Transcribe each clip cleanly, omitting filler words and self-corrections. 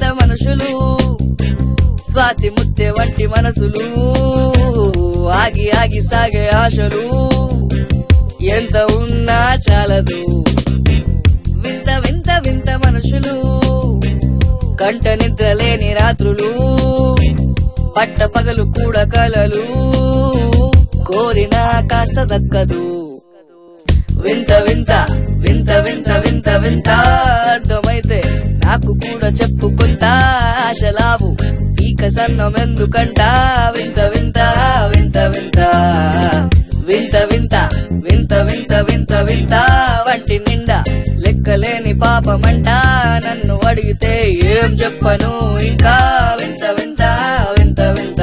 వింత మనుషులు స్వాతి ముత్తే వంటి మనసులు ఆగి ఆగి సాగే ఆశలు ఎంత ఉన్నా చాలదు వింత వింత వింత మనుషులు కంట నిద్ర లేని రాత్రులు పట్ట పగలు కూడా కలలు కోరినా కాస్త దక్కదు వింత వింత వింత వింత వింత వింత అర్థమైతే నాకు కూడా చెప్పుకుంటా ఆశలావు పీక సన్నం ఎందుకంట వింత వింత వింత వింత వింత వింత వింత వింత వింత వింత వంటి నిండా లెక్కలేని పాపమంట నన్ను అడిగితే ఏం చెప్పను ఇంకా వింత వింత వింత వింత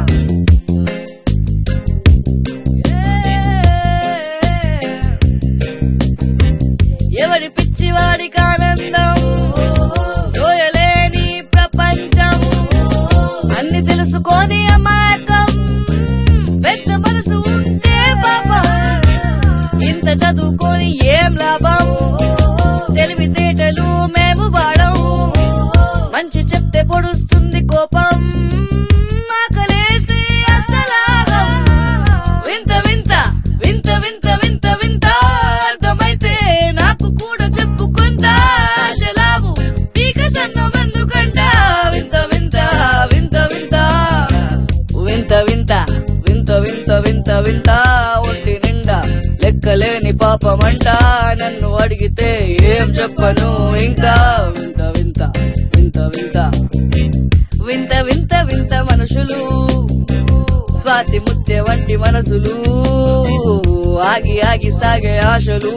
ఎవడి పిచ్చివాడికి ఆనందం సోయలేని ప్రపంచం అన్ని తెలుసుకొని అమాయకం పెద్ద మనసు ఉంటే పాపం ఇంత చదువుకొని ఏం లాభం తెలివితేటలు మేము వాడం మంచి చెప్తే పొడుస్తుంది కోపం ఆకలేస్తే అసలాగం వింత వింత వింత వింత వింత వింత అర్థమైతే నాకు కూడా చెప్పుకుంటా ఆశలావు పీక సన్నం ఎందుకంట వింత వింత వింత వింత వింత వింత వింత వింత వింత వింత ఒంటి నిండా లెక్కలేని పాపమంట నన్ను అడిగితే ఏం చెప్పను ఇంకా వింత వింత వింత వింత వింత వింత వింత మనుషులు స్వాతి ముత్తే వంటి మనసులు ఆగి ఆగి సాగే ఆశలు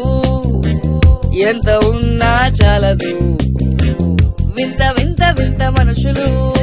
ఎంత ఉన్నా చాలదు వింత వింత వింత మనుషులు